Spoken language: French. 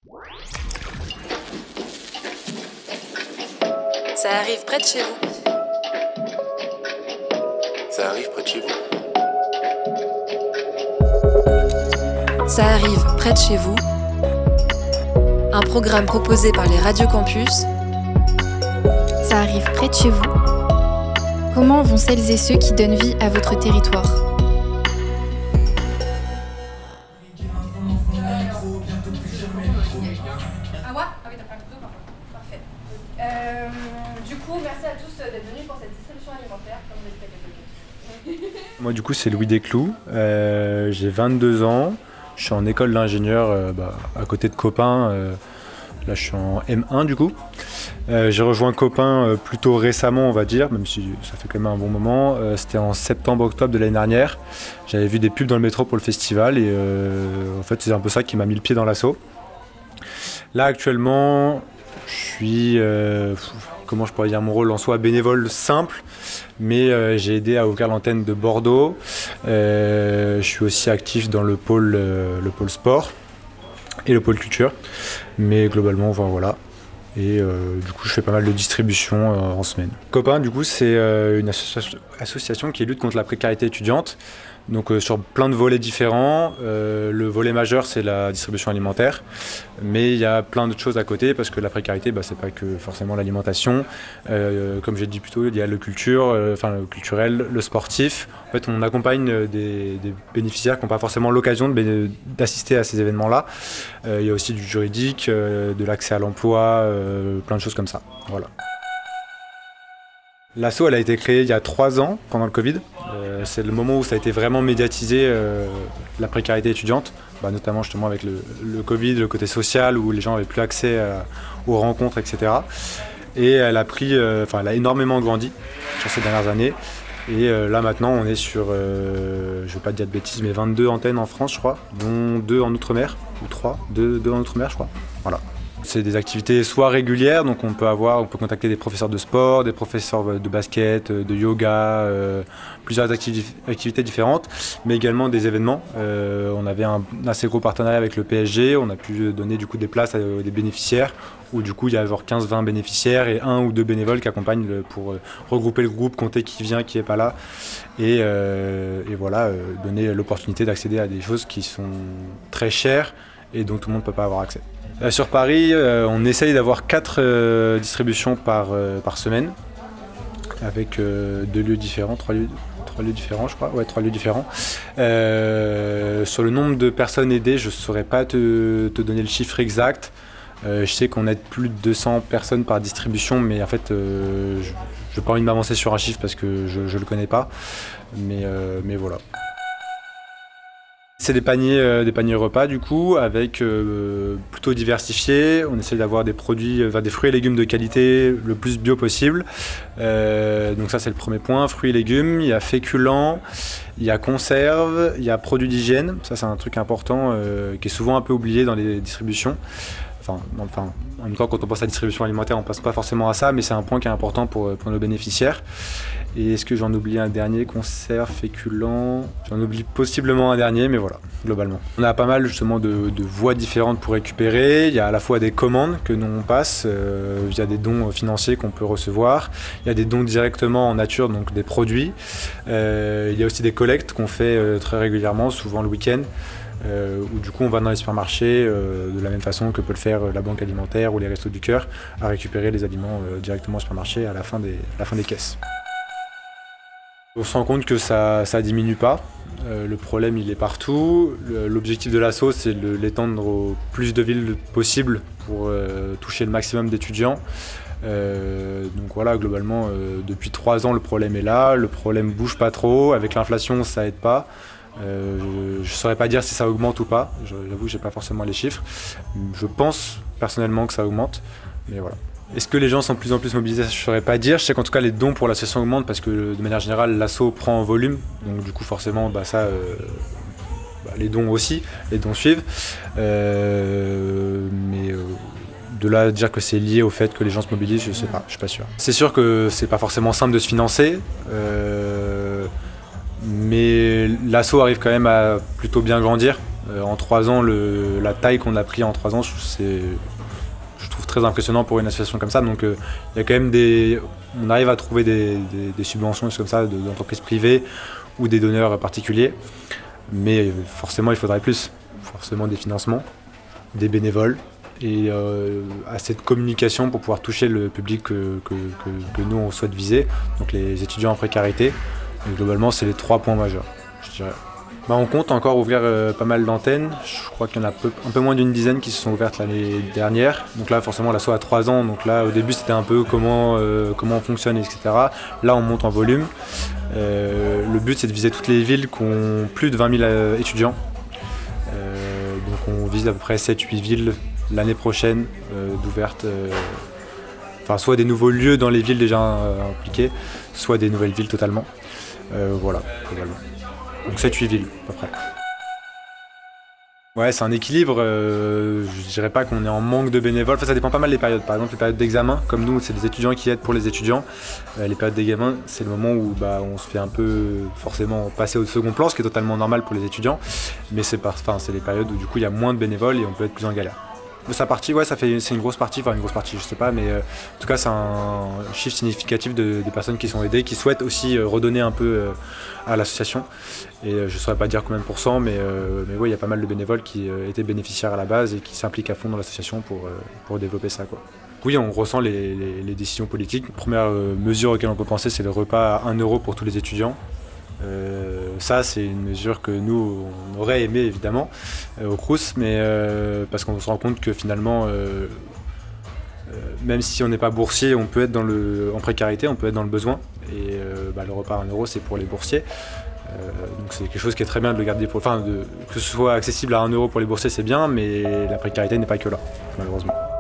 Ça arrive près de chez vous. Ça arrive près de chez vous. Ça arrive près de chez vous. Un programme proposé par les radios campus. Ça arrive près de chez vous. Comment vont celles et ceux qui donnent vie à votre territoire ? Du coup, merci à tous d'être venus pour cette distribution alimentaire. Moi, du coup, c'est Louis Desclous. J'ai 22 ans. Je suis en école d'ingénieur à côté de Copain. Là, je suis en M1 du coup. J'ai rejoint Copain plutôt récemment, on va dire, même si ça fait quand même un bon moment. C'était en septembre-octobre de l'année dernière. J'avais vu des pubs dans le métro pour le festival et en fait, c'est un peu ça qui m'a mis le pied dans l'asso. Là, actuellement, je suis, comment je pourrais dire mon rôle en soi, bénévole simple, mais j'ai aidé à ouvrir l'antenne de Bordeaux. Je suis aussi actif dans le pôle sport et le pôle culture, mais globalement, enfin, voilà. Et du coup, je fais pas mal de distribution en semaine. Copain, du coup, c'est une association qui lutte contre la précarité étudiante. Donc sur plein de volets différents. Le volet majeur, c'est la distribution alimentaire, mais il y a plein d'autres choses à côté parce que la précarité, c'est pas que forcément l'alimentation. Comme j'ai dit plus tôt, il y a le culturel, le sportif. En fait, on accompagne des bénéficiaires qui n'ont pas forcément l'occasion d'assister à ces événements-là. Il y a aussi du juridique, de l'accès à l'emploi, plein de choses comme ça. Voilà. L'asso, elle a été créée il y a 3 ans, pendant le Covid. C'est le moment où ça a été vraiment médiatisé, la précarité étudiante, notamment justement avec le Covid, le côté social, où les gens n'avaient plus accès aux rencontres, etc. Et elle a elle a énormément grandi sur ces dernières années. Et là maintenant, on est sur, je ne vais pas dire de bêtises, mais 22 antennes en France, je crois, dont 2 en Outre-mer, ou 3, 2 en Outre-mer, je crois. Voilà. C'est des activités soit régulières, donc on peut contacter des professeurs de sport, des professeurs de basket, de yoga, plusieurs activités différentes, mais également des événements. On avait un assez gros partenariat avec le PSG, on a pu donner du coup des places à des bénéficiaires, où du coup il y a genre 15-20 bénéficiaires et 1 ou 2 bénévoles qui accompagnent pour regrouper le groupe, compter qui vient, qui n'est pas là, et voilà, donner l'opportunité d'accéder à des choses qui sont très chères et dont tout le monde ne peut pas avoir accès. Sur Paris, on essaye d'avoir 4 distributions par semaine, avec 2 lieux différents, 3 lieux différents, je crois. Ouais, 3 lieux différents. Sur le nombre de personnes aidées, je ne saurais pas te donner le chiffre exact. Je sais qu'on aide plus de 200 personnes par distribution, mais en fait, je n'ai pas envie de m'avancer sur un chiffre parce que je ne le connais pas. Mais voilà. C'est des paniers repas du coup, avec plutôt diversifiés. On essaie d'avoir des produits, des fruits et légumes de qualité le plus bio possible. Donc ça c'est le premier point, fruits et légumes. Il y a féculents, il y a conserves, il y a produits d'hygiène. Ça c'est un truc important qui est souvent un peu oublié dans les distributions. Enfin, en même temps, quand on pense à la distribution alimentaire, on ne pense pas forcément à ça, mais c'est un point qui est important pour nos bénéficiaires. Et est-ce que j'en oublie un dernier, conserve, féculent? J'en oublie possiblement un dernier, mais voilà, globalement. On a pas mal justement de voies différentes pour récupérer. Il y a à la fois des commandes que nous on passe, via des dons financiers qu'on peut recevoir. Il y a des dons directement en nature, donc des produits. Il y a aussi des collectes qu'on fait très régulièrement, souvent le week-end. Où du coup on va dans les supermarchés de la même façon que peut le faire la banque alimentaire ou les restos du cœur, à récupérer les aliments directement au supermarché à la fin des caisses. On se rend compte que ça diminue pas, le problème il est partout. L'objectif de l'asso c'est de l'étendre au plus de villes possible pour toucher le maximum d'étudiants. Donc voilà, globalement depuis 3 ans le problème est là, le problème bouge pas trop, avec l'inflation ça aide pas. Je ne saurais pas dire si ça augmente ou pas, j'avoue que j'ai pas forcément les chiffres. Je pense personnellement que ça augmente, mais voilà. Est-ce que les gens sont de plus en plus mobilisés? Je ne saurais pas dire. Je sais qu'en tout cas les dons pour l'association augmentent parce que de manière générale l'asso prend en volume, donc du coup forcément les dons aussi, les dons suivent. Mais de là à dire que c'est lié au fait que les gens se mobilisent, je sais pas, je suis pas sûr. C'est sûr que c'est pas forcément simple de se financer. Mais l'asso arrive quand même à plutôt bien grandir. En 3 ans, la taille qu'on a pris en 3 ans, je trouve très impressionnant pour une association comme ça. Donc il y a quand même on arrive à trouver des subventions comme ça d'entreprises privées ou des donneurs particuliers. Mais forcément, il faudrait plus. Forcément des financements, des bénévoles et assez de communication pour pouvoir toucher le public que nous on souhaite viser, donc les étudiants en précarité. Et globalement, c'est les 3 points majeurs, je dirais. On compte encore ouvrir pas mal d'antennes. Je crois qu'il y en a un peu moins d'une dizaine qui se sont ouvertes l'année dernière. Donc là, forcément, l'asso a 3 ans. Donc là, au début, c'était un peu comment on fonctionne, etc. Là, on monte en volume. Le but, c'est de viser toutes les villes qui ont plus de 20 000 étudiants. Donc on vise à peu près 7-8 villes l'année prochaine d'ouvertes. Soit des nouveaux lieux dans les villes déjà impliquées, soit des nouvelles villes totalement. Voilà, globalement. Donc 7-8 villes à peu près. Ouais, c'est un équilibre. Je dirais pas qu'on est en manque de bénévoles. Ça dépend pas mal des périodes. Par exemple, les périodes d'examen, comme nous, c'est des étudiants qui aident pour les étudiants. Les périodes d'examen, c'est le moment où on se fait un peu forcément passer au second plan, ce qui est totalement normal pour les étudiants. Mais c'est les périodes où du coup il y a moins de bénévoles et on peut être plus en galère. Sa partie, c'est une grosse partie, je sais pas, mais en tout cas c'est un chiffre significatif de personnes qui sont aidées, qui souhaitent aussi redonner un peu à l'association. Et je ne saurais pas dire combien de pourcents, mais oui, il y a pas mal de bénévoles qui étaient bénéficiaires à la base et qui s'impliquent à fond dans l'association pour développer ça, quoi. Oui, on ressent les décisions politiques. La première mesure auquel on peut penser, c'est le repas à 1 € pour tous les étudiants. Ça, c'est une mesure que nous, on aurait aimé évidemment au Crous, mais parce qu'on se rend compte que finalement, même si on n'est pas boursier, on peut être en précarité, on peut être dans le besoin. Et le repas à 1 €, c'est pour les boursiers. Donc c'est quelque chose qui est très bien de le garder que ce soit accessible à 1 € pour les boursiers, c'est bien, mais la précarité n'est pas que là, malheureusement.